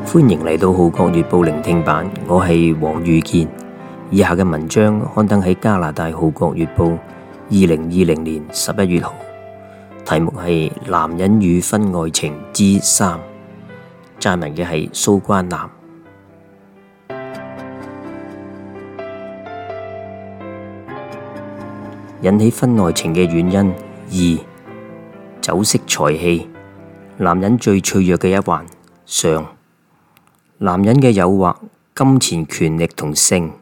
歡迎嚟到《號角月報》聆聽版，我係黃裕健。以下嘅文章刊登喺加拿大《號角月報》2020年11月號，題目係《男人與婚外情之3》，撰文嘅係蘇關南。引起婚外情嘅原因2：酒色財氣，男人最脆弱嘅一環。上，男人嘅誘惑、金錢、權力同性。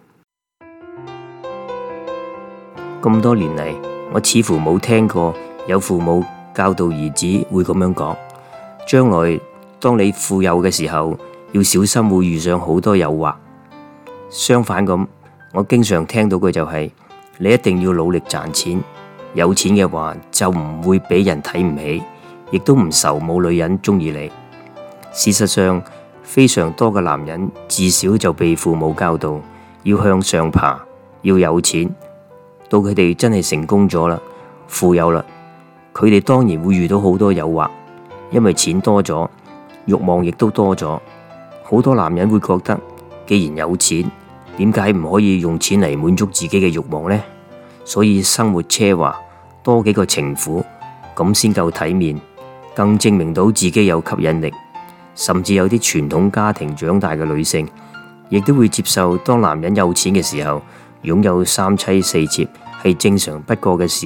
咁多年嚟，我似乎冇聽過有父母教導兒子會咁樣講：將來當你富有嘅時候，要小心會遇上好多誘惑。相反咁，我經常聽到嘅就係：你一定要努力賺錢，有錢嘅話就唔會俾人睇唔起，亦都唔愁冇女人鍾意你。事實上，非常多嘅男人自小就被父母教導要向上爬，要有錢。到佢哋真係成功咗啦，富有啦，佢哋當然會遇到好多誘惑，因為錢多咗，慾望亦都多咗。好多男人會覺得，既然有錢，點解唔可以用錢嚟滿足自己嘅慾望呢？所以生活奢華，多幾個情婦，咁先夠體面，更證明到自己有吸引力。甚至有啲傳統家庭長大嘅女性，亦都會接受當男人有錢嘅時候，擁有3妻4妾係正常不過嘅事。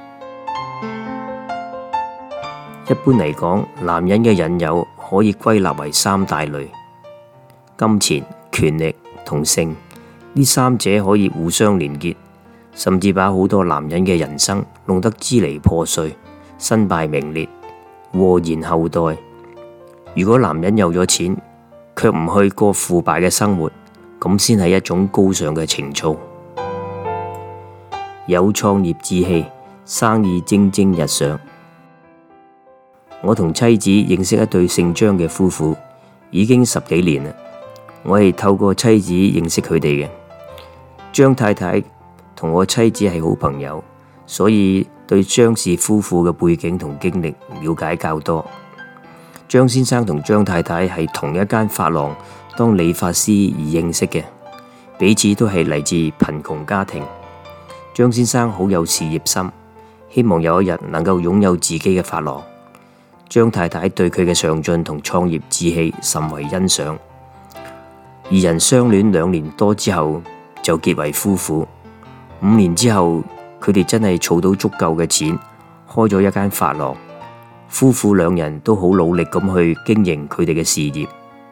一般嚟講，男人嘅引誘可以歸納為3大類：金錢、權力同性。呢3者可以互相連結，甚至把好多男人嘅人生弄得支離破碎、身敗名裂、禍延後代。如果男人有咗錢，卻唔去過腐敗嘅生活，咁先係一種高尚嘅情操。有創業志氣，生意蒸蒸日上。我同妻子認識一對姓張嘅夫婦，已經10幾年啦。我係透過妻子認識佢哋嘅。張太太同我妻子係好朋友，所以對張氏夫婦嘅背景同經歷了解較多。張先生同張太太係同一間髮廊當理髮師而認識嘅，彼此都係嚟自貧窮家庭。張先生好有事業心，希望有一日能夠擁有自己嘅髮廊。張太太對佢嘅上進同創業志氣甚為欣賞。二人相戀2年多之後就結為夫婦。5年之後，佢哋真係儲到足夠嘅錢，開咗一間髮廊。夫婦2人都好努力咁去經營佢哋嘅事業。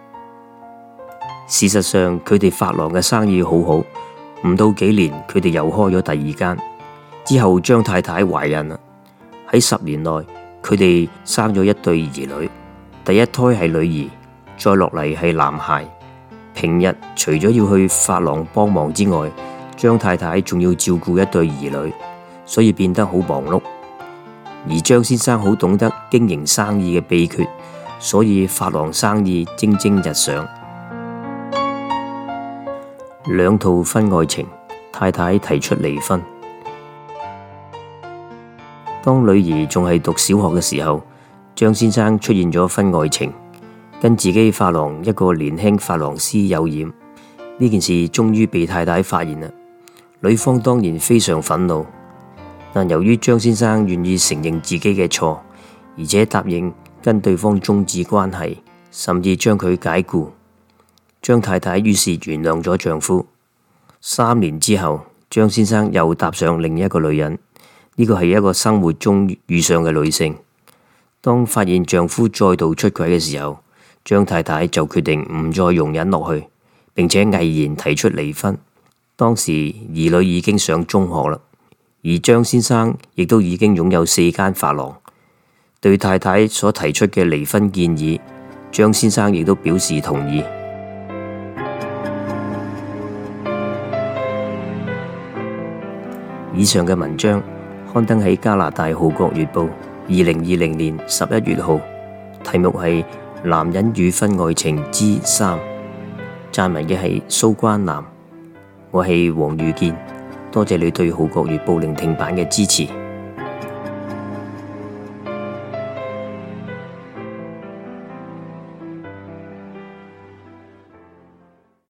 事實上，佢哋髮廊嘅生意好好，唔到幾年，佢哋又開咗第2間。之後張太太懷孕啦，喺10年內，佢哋生咗1對兒女，第一胎係女兒，再落嚟係男孩。平日除咗要去髮廊幫忙之外，張太太仲要照顧1對兒女，所以變得好忙碌。而張先生好懂得經營生意嘅秘訣，所以髮廊生意蒸蒸日上。2套婚外情，太太提出離婚。當女兒仲係讀小學嘅時候，張先生出現咗婚外情，跟自己髮廊一個年輕髮廊師有染。呢件事終於被太太發現啦，女方當然非常憤怒。但由於張先生願意承認自己嘅錯，而且答應跟對方終止關係，甚至將佢解僱，張太太於是原諒咗丈夫。3年之後，張先生又搭上另一個女人，呢個係一個生活中遇上嘅女性。當發現丈夫再度出軌嘅時候，張太太就決定唔再容忍落去，並且毅然提出離婚。當時兒女已經上中學啦。而張先生亦都已經擁有4間髮廊，對太太所提出嘅離婚建議，張先生亦都表示同意。以上嘅文章刊登喺加拿大《號角月報》2020年11月號，題目係《男人與婚外情之3》，撰文嘅係蘇關南。我係黃裕健。多謝你對《號角月報》聆聽版嘅支持。